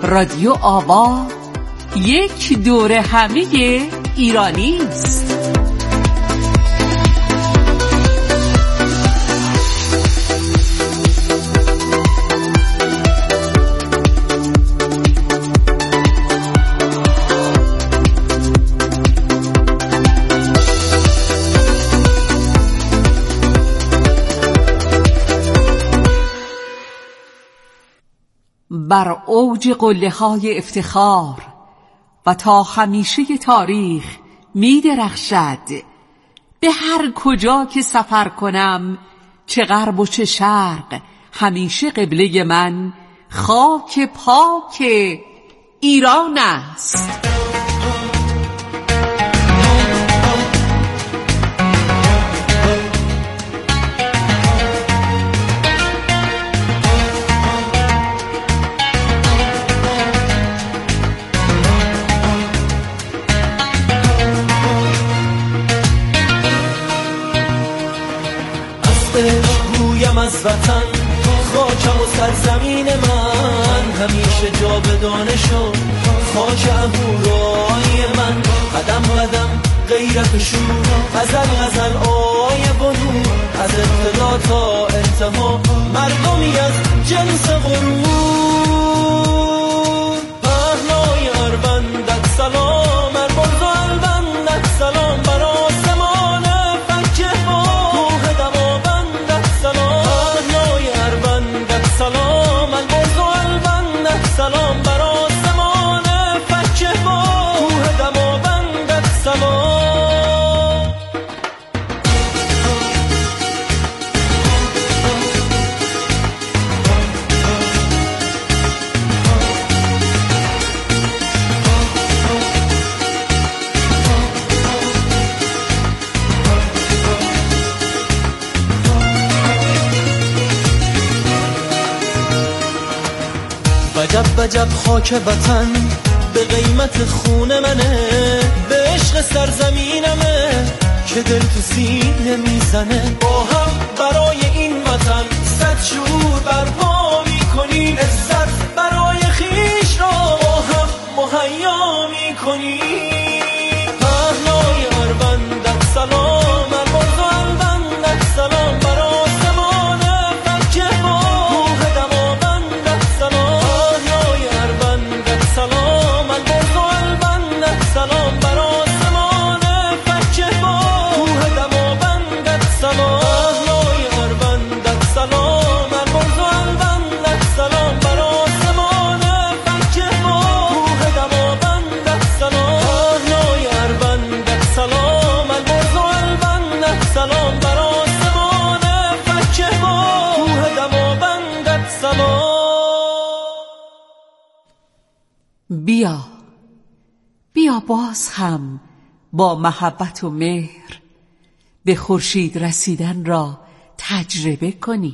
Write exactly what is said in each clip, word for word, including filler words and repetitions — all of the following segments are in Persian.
رادیو آوا یک دوره همه ایرانی است. بر اوج قله‌های افتخار و تا همیشه تاریخ می درخشد. به هر کجا که سفر کنم، چه غرب و چه شرق، همیشه قبله من خاک پاک ایران است. گویم از وطن خاکم و سرزمین من، همیشه جاودانه شد خاک اهورای من. قدم قدم غیرت شور، غزل غزل آیه و نور، از ابتدا تا انتها مردمی از جنس غرور. پهنای اربندت سلام، ارباز و البندت سلام، بر آسمان فکه ها کوه دماوندت سلام. پهنای اربندت سلام، البرز و البندت سلام، بر آسمان فکه ها کوه دماوندت سلام. وجب وجب خاک وطن به قیمت خون منه، به عشق سرزمینمه که دل تو سینه میزنه. با هم برای این وطن صد شور برپا میکنیم، عزت برای خیش را با هم مهیا میکنیم. پهنای اربندت سلام، البرز و البندت سلام، بر آسمان فکه ها کوه دماوندت سلام. سلام، البرز و البندت سلام، بر آسمان فکه ها کوه دماوندت سلام. پهنای اربندت سلام، البرز و البندت سلام، بر آسمان فکه ها کوه دماوندت سلام. پهنای اربندت سلام، البرز و البندت سلام، بر آسمان فکه ها کوه دماوندت سلام. بیا بیا باز هم با محبت و مهر به خورشید رسیدن را تجربه کنیم.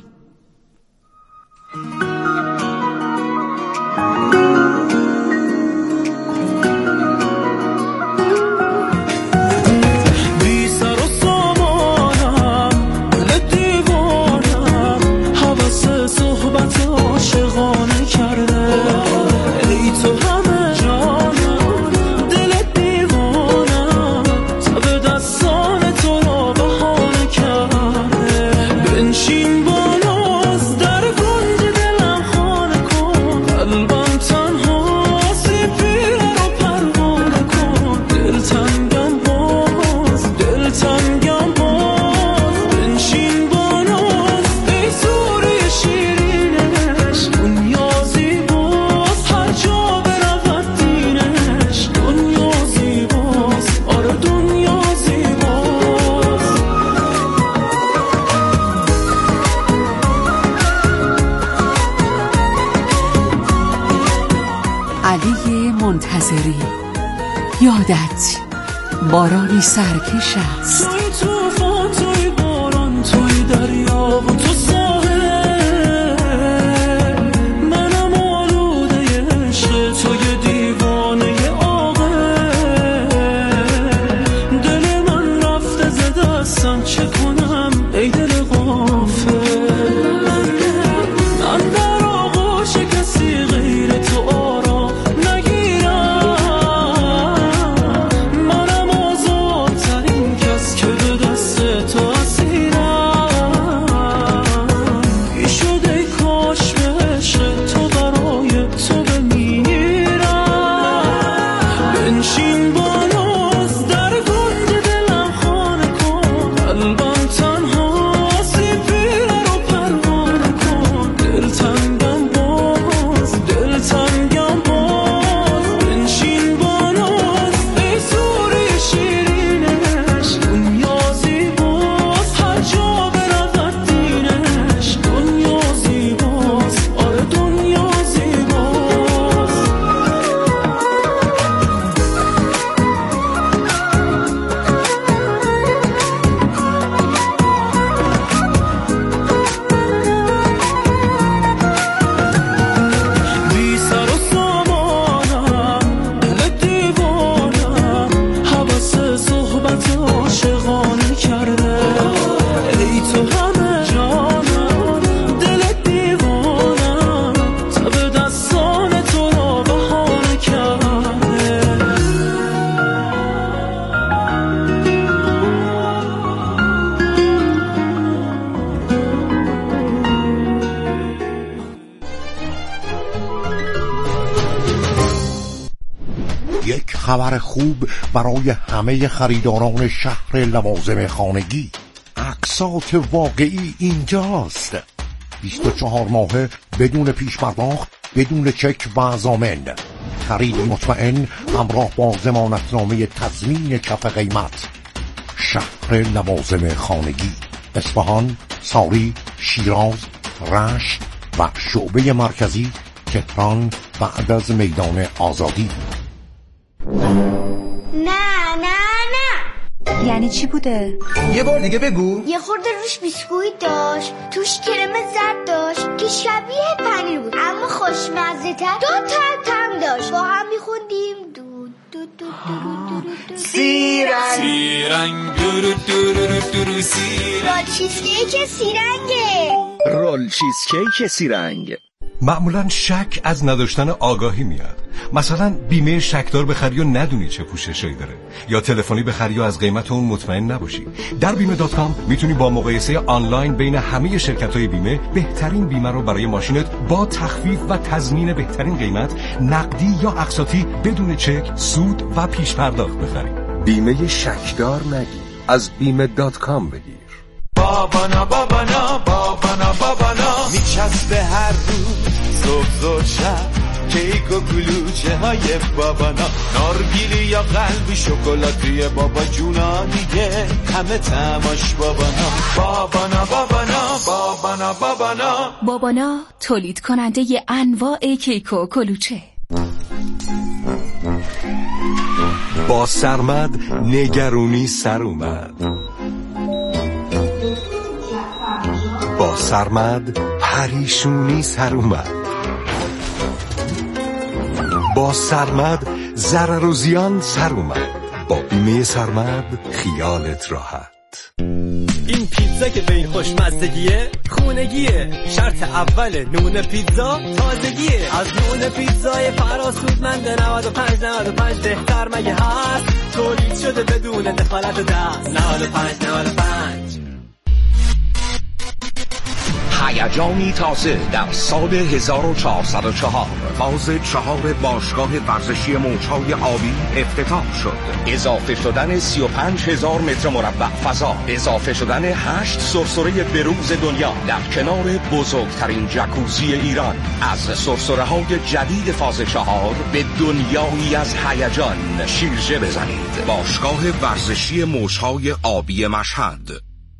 بی سر و سامانم، دل دیوانم، حوث صحبت عاشقانه کرده. ای تو همه جانم، دل دیوانم، تب دستان تو را بهانه کرده. بنشین با ناز در کنج دلم خانه کن، قلبم تنهاست پیره رو پروانه کن. دلتنگم باز، دلتنگم باز، بنشین با ناز ای سوره شیرینش. دنیا زیباست هر جا برود دینش، دنیا زیباست، آره دنیا زیباست. علی منتظری، یادت بارانی سرکش است. توی توفان، توی باران، توی دریا و تو ساحل، منم آلوده عشق توی دیوانه عاقل. دل من رفته ز دستم، چه کنم ای دل غافل. من در آغوش کسی غیر تو آرام خبر خوب برای همه خریداران شهر لوازم خانگی. اقساط واقعی اینجاست. بیست و چهار ماهه بدون پیش پرداخت، بدون چک و ضامن. خرید مطمئن همراه با ضمانتنامه تضمین کف قیمت. شهر لوازم خانگی، اصفهان، ساری، شیراز، رشت و شعبه مرکزی تهران بعد از میدان آزادی. نه نه نه. یعنی چی بوده؟ یه بار دیگه بگو. یه خورده روش بیسکویت داشت، توش کرم زرد داشت که شبیه پنیر بود اما خوشمزه تر. دو تا تم داشت، با هم میخوندیم دو دو دو دو دو سیرنگ سیرنگ دورو دورو دورو سیرنگ. رول چیزکیک سیرنگه. رول چیزکیک سیرنگ. معمولا شک از نداشتن آگاهی میاد. مثلا بیمه شکدار بخری و ندونی چه پوششایی داره، یا تلفنی بخری و از قیمت اون مطمئن نباشی. در بیمه دات کام میتونی با مقایسه آنلاین بین همه شرکت‌های بیمه بهترین بیمه رو برای ماشینت با تخفیف و تضمین بهترین قیمت، نقدی یا اقساطی، بدون چک، سود و پیش پرداخت بخری. بیمه شکدار نگیر، از بیمه دات کام بگیر. بابانا بابانا بابانا بابانا میچسبه هر روز صبح زود شب کیک و کلوچه های بابانا، نارگیلی یا قلبی شکلاتی بابا جونا دیگه همه تماش بابانا. بابانا بابانا بابانا بابانا بابانا تولید کننده ی انواع کیک و کلوچه. با سرمد نگرونی سر اومد. با سرمد پریشونی سر اومد. با سرمد ضرر و زیان سر اومد. با بیمه سرمد خیالت راحت. این پیتزا که به این خوشمزدگیه خونگیه، شرط اول نون پیتزا تازگیه. از نون پیتزای فراسودمند نود و پنج نود و پنج بهتر مگه هست؟ تولید شده بدون دخالت دست. نود و پنج نود و پنج. هیجانی تازه در سال هزار و چهارصد و چهار فاز چهار باشگاه ورزشی موج‌های آبی افتتاح شد. اضافه شدن سی و پنج هزار متر مربع فضا، اضافه شدن هشت سرسره بروز دنیا در کنار بزرگترین جکوزی ایران. از سرسره‌های جدید فاز چهار به دنیایی از هیجان شیرجه بزنید. باشگاه ورزشی موج‌های آبی مشهد.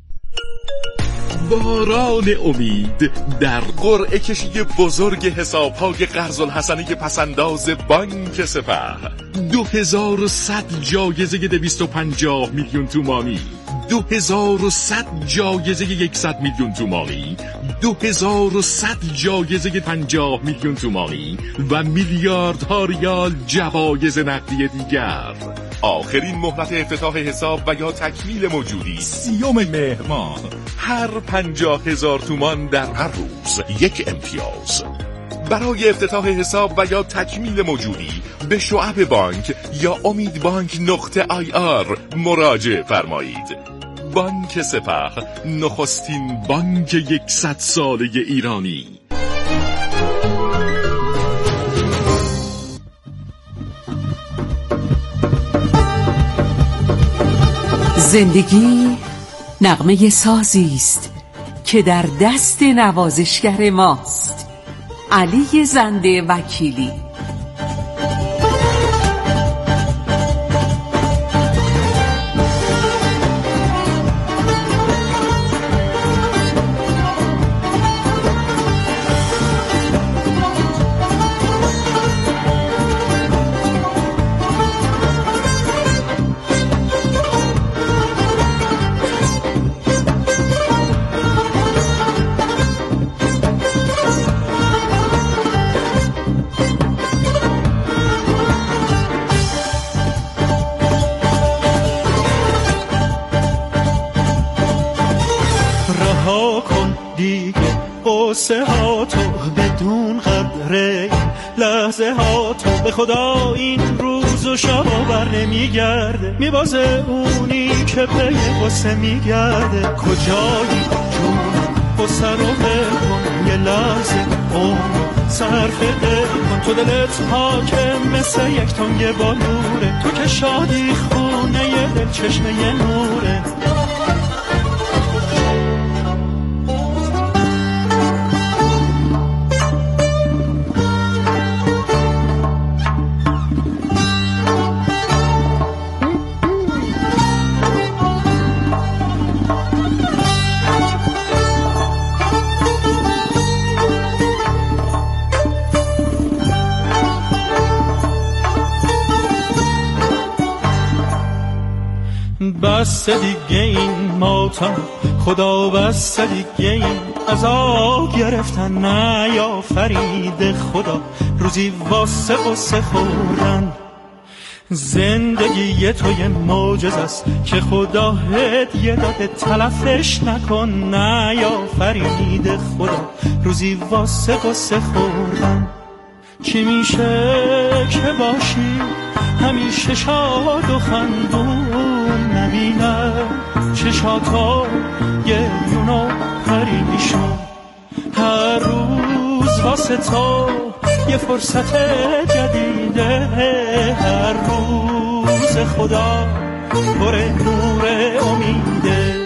باران امید در قرعه کشی بزرگ حساب‌های قرض الحسنه پسنداز بانک سپه. دو هزار و صد جایزه دویست و پنجاه میلیون تومانی، دو هزار و صد جایزه صد میلیون تومانی، دو هزار و صد جایزه پنجاه میلیون تومانی و میلیاردها ریال جوایز نقدی دیگر. آخرین مهلت افتتاح حساب و یا تکمیل موجودی سیوم مهر ماه. هر پنجاه هزار تومان در هر روز یک امتیاز. برای افتتاح حساب و یا تکمیل موجودی به شعب بانک یا امید بانک نقطه آی آر مراجعه فرمایید. بانک سپه، نخستین بانک یکصد ساله ایرانی. زندگی نغمه سازی است که در دست نوازشگر ماست. علی زنده وکیلی. قصه ها تو بدون قدره، لحظه ها تو به خدا این روز و شب بر نمیگرده. میبازه اونی که به قصه میگرده. کجایی جون قصه رو بکن یه لحظه اون صرف دل کن تو دلت پاکه مثل یک تنگ بالوره تو که شادی خونه دل چشمه نوره بس دیگه این ماتم خدا بس دیگه این عذاب گرفتن نه یا فرید خدا روزی واسه قصه خوردن زندگی توی معجزه است که خدا هدیه داده تلفش نکن نه یا فرید خدا روزی واسه قصه خوردن چی میشه که باشی همیشه شاد و خندون نبینه چشاتا گریون و پریشون هر روز واسه تو یه فرصت جدیده هر روز خدا پر نور امیده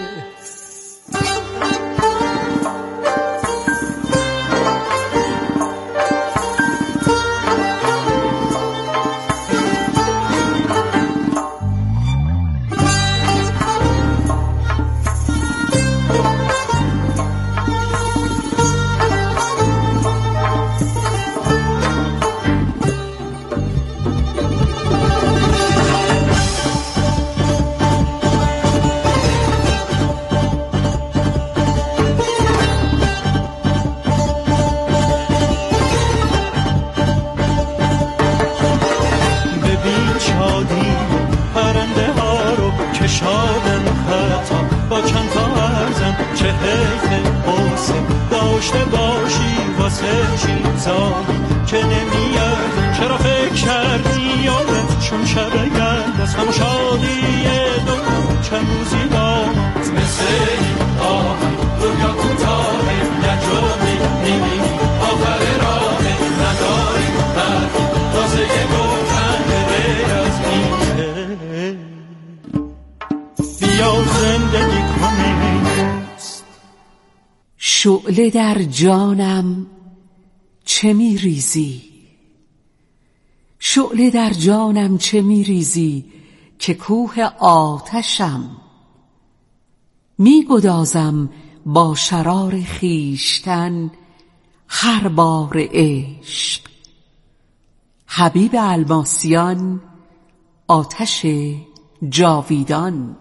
شعله در جانم چه می ریزی شعله در جانم چه می ریزی که کوه آتشم می گدازم با شرار خیشتن هر بار عشق حبیب الماسیان آتش جاویدان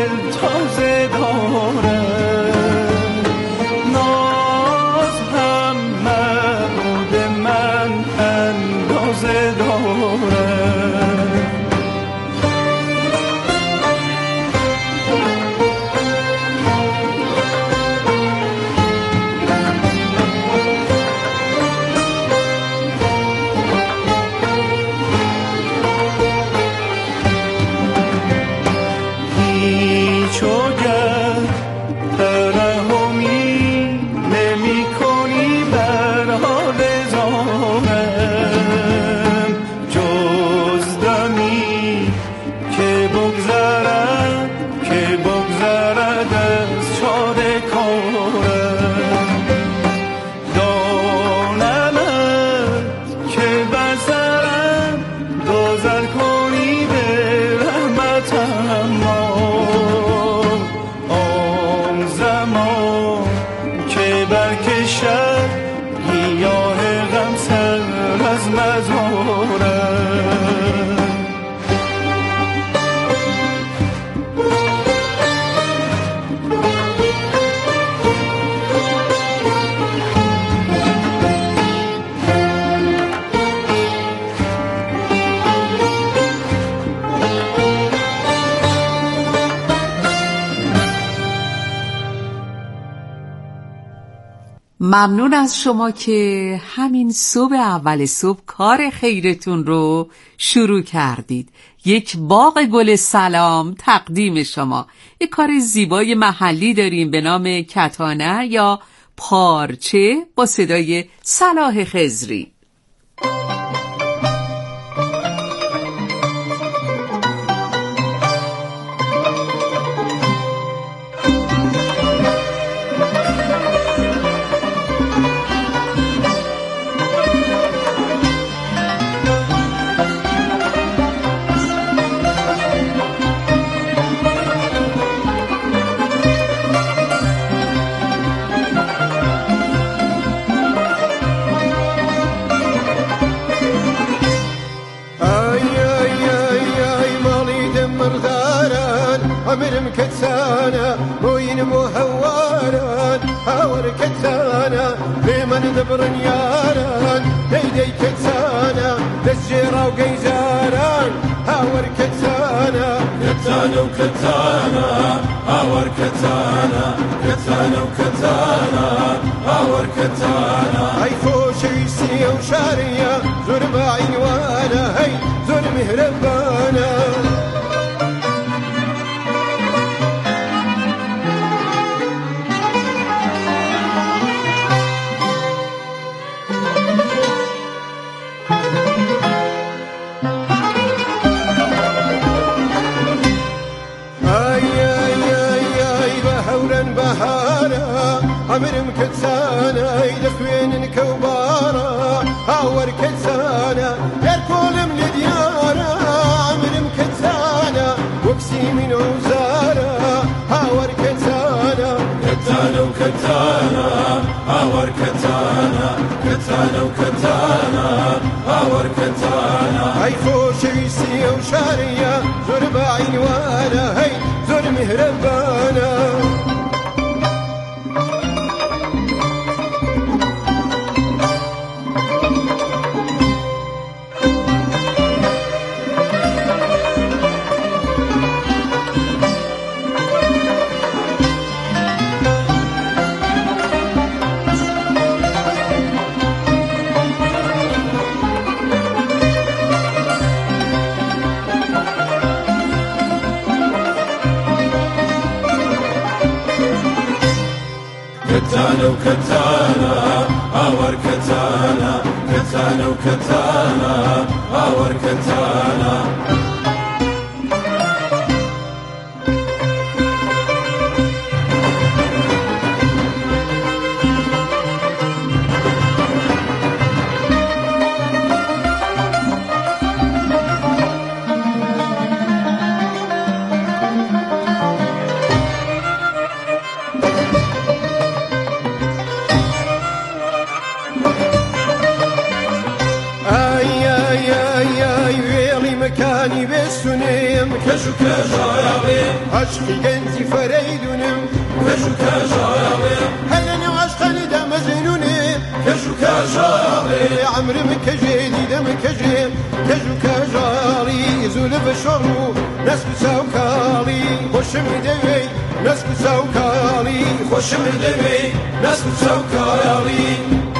دل تازه داره، ناز هم معبود من اندازه داره. ممنون از شما که همین صبح اول صبح کار خیرتون رو شروع کردید. یک باغ گل سلام تقدیم شما. یک کار زیبای محلی داریم به نام کتانه یا پارچه با صدای صلاح خضری. عمرم كتانا بوين مهواران هاور كتانا لمن دبر نياران ديدي كتانا دجيرا وقيزاران هاور كتانا كتانا وكتانا هاور كتانا كتانا وكتانا هاور كتانا هاي فوشي سي وشارية زور باعين وانا هاي زور مهربانا عمرم كتانا يدخوين كوبارا هاور كتانا يركول من ديارا عمرم كتانا وكسي من وزارا هاور كتانا كتانا وكتانا هاور كتانا كتانا وكتانا هاور كتانا هاي فوشي سي وشارية زور باعين وانا هاي زور مهربانا كتانا وكتانا هاور كتانا كتانا وكتانا هاور كتانا مكاني بالسنيم کشو کشایاقی عشقی گنزی فریدونم کشو کشایاقی هلني وعشقني دم زينوني کشو کشایاقی عمري مكجيدي دم كجي كجو كجاري زول بشرو نسكو سوكالي خوش مدوي نسكو سوكالي خوش مدوي نسكو سوكالي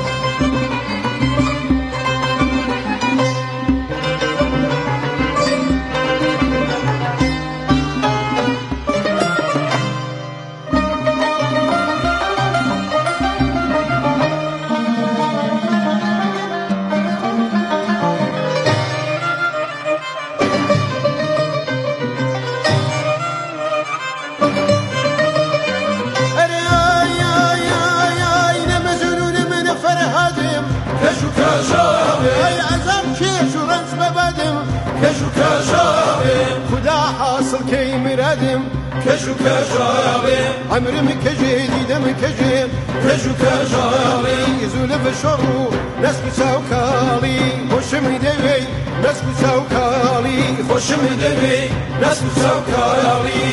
کشو کشایاقی خدا حاصل کی مرادم کشو کشایاقی عمري مكجي دم كجي کشو کشایاقی زول بشرو نسكو سوكالي خوش مدوي نسكو سوكالي خوش مدوي نسكو سوكالي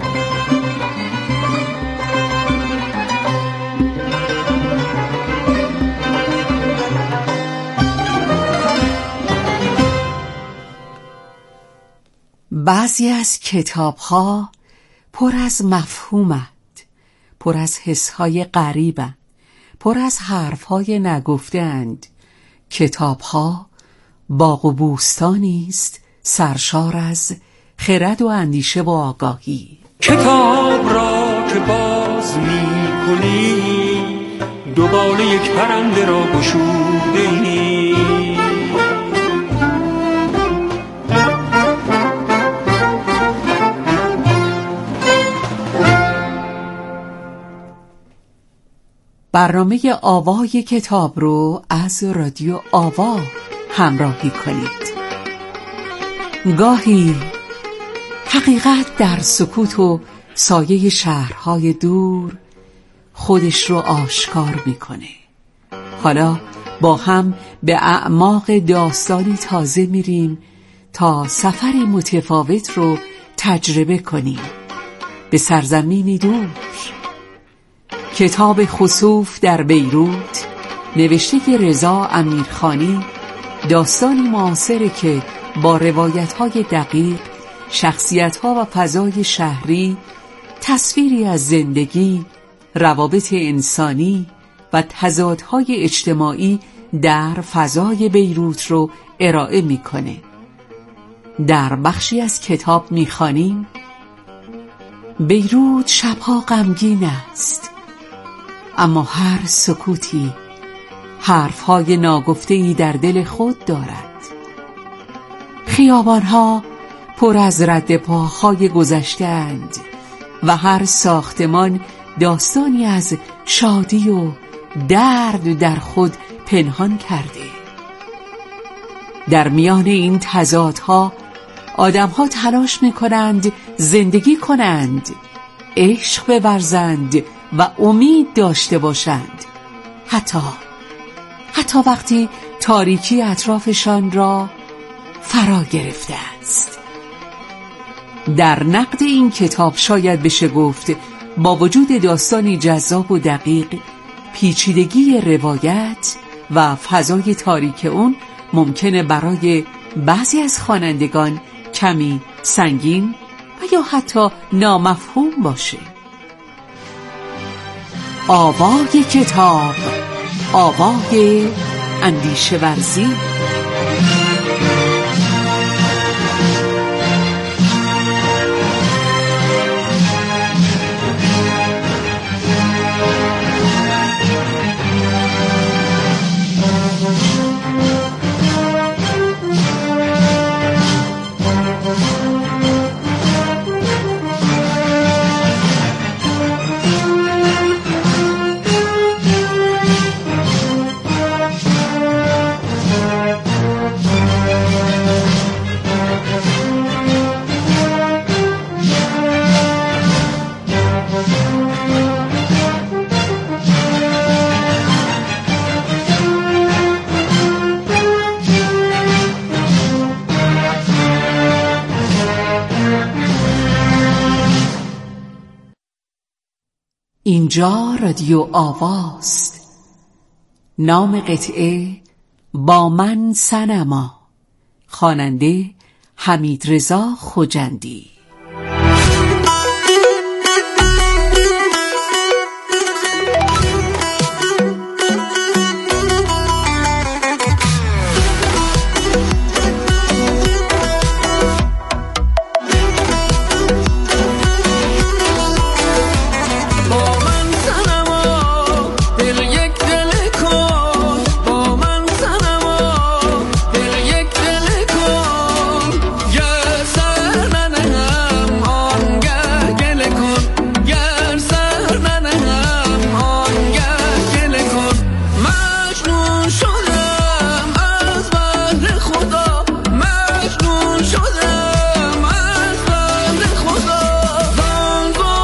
بعضی از کتاب‌ها پر از مفهومند، پر از حس‌های غریبند، پر از حرف‌های نگفته‌اند. کتاب‌ها باغ و بوستانی است سرشار از خرد و اندیشه و آگاهی. کتاب را که باز می‌کنی دوباره یک پرنده را گشوده‌ای. برنامه آوای کتاب رو از رادیو آوا همراهی کنید. گاهی حقیقت در سکوت و سایه شهرهای دور خودش رو آشکار میکنه. حالا با هم به اعماق داستانی تازه میریم تا سفری متفاوت رو تجربه کنیم به سرزمینی دور. کتاب خسوف در بیروت نوشته رضا امیرخانی داستانی معاصره که با روایت‌های دقیق، شخصیت‌ها و فضای شهری تصویری از زندگی، روابط انسانی و تضادهای اجتماعی در فضای بیروت رو ارائه می‌کنه. در بخشی از کتاب می‌خوانیم: بیروت شب‌ها غمگین است، اما هر سکوتی حرفهای ناگفته‌ای در دل خود دارد. خیابانها پر از رد پاهای گذشته‌اند و هر ساختمان داستانی از شادی و درد در خود پنهان کرده. در میان این تضادها آدمها تلاش می‌کنند زندگی کنند، عشق بورزند و امید داشته باشند، حتی حتی وقتی تاریکی اطرافشان را فرا گرفته است. در نقد این کتاب شاید بشه گفت با وجود داستانی جذاب و دقیق، پیچیدگی روایت و فضای تاریک اون ممکنه برای بعضی از خوانندگان کمی سنگین و یا حتی نامفهوم باشه. آوای کتاب، آوای اندیشه ورزی. اینجا رادیو آواست. نام قطعه با من صنما، خواننده حمیدرضا خجندی.